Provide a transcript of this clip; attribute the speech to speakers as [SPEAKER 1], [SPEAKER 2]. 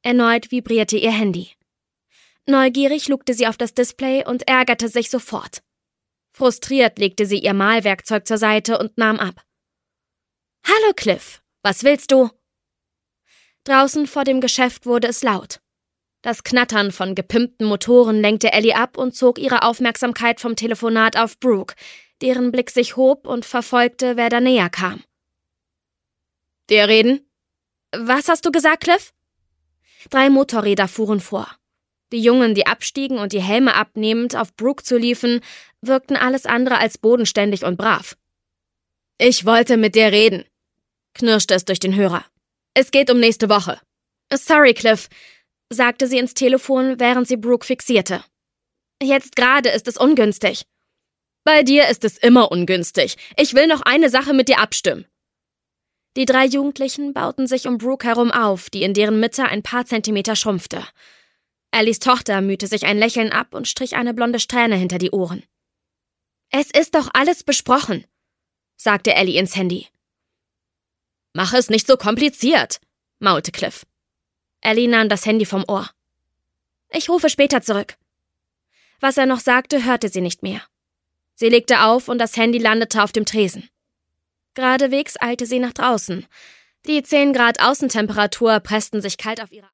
[SPEAKER 1] Erneut vibrierte ihr Handy. Neugierig lugte sie auf das Display und ärgerte sich sofort. Frustriert legte sie ihr Malwerkzeug zur Seite und nahm ab. »Hallo Cliff, was willst du?« Draußen vor dem Geschäft wurde es laut. Das Knattern von gepimpten Motoren lenkte Ellie ab und zog ihre Aufmerksamkeit vom Telefonat auf Brooke, deren Blick sich hob und verfolgte, wer da näher kam. »Wir reden?« »Was hast du gesagt, Cliff?« 3 Motorräder fuhren vor. Die Jungen, die abstiegen und die Helme abnehmend auf Brooke zuliefen, wirkten alles andere als bodenständig und brav. »Ich wollte mit dir reden«, knirschte es durch den Hörer. »Es geht um nächste Woche.« »Sorry, Cliff«, sagte sie ins Telefon, während sie Brooke fixierte. »Jetzt gerade ist es ungünstig.« »Bei dir ist es immer ungünstig. Ich will noch eine Sache mit dir abstimmen.« Die 3 Jugendlichen bauten sich um Brooke herum auf, die in deren Mitte ein paar Zentimeter schrumpfte. Ellies Tochter mühte sich ein Lächeln ab und strich eine blonde Strähne hinter die Ohren. »Es ist doch alles besprochen«, sagte Ellie ins Handy. »Mach es nicht so kompliziert«, maulte Cliff. Ellie nahm das Handy vom Ohr. »Ich rufe später zurück.« Was er noch sagte, hörte sie nicht mehr. Sie legte auf und das Handy landete auf dem Tresen. Geradewegs eilte sie nach draußen. Die 10 Grad Außentemperatur pressten sich kalt auf ihre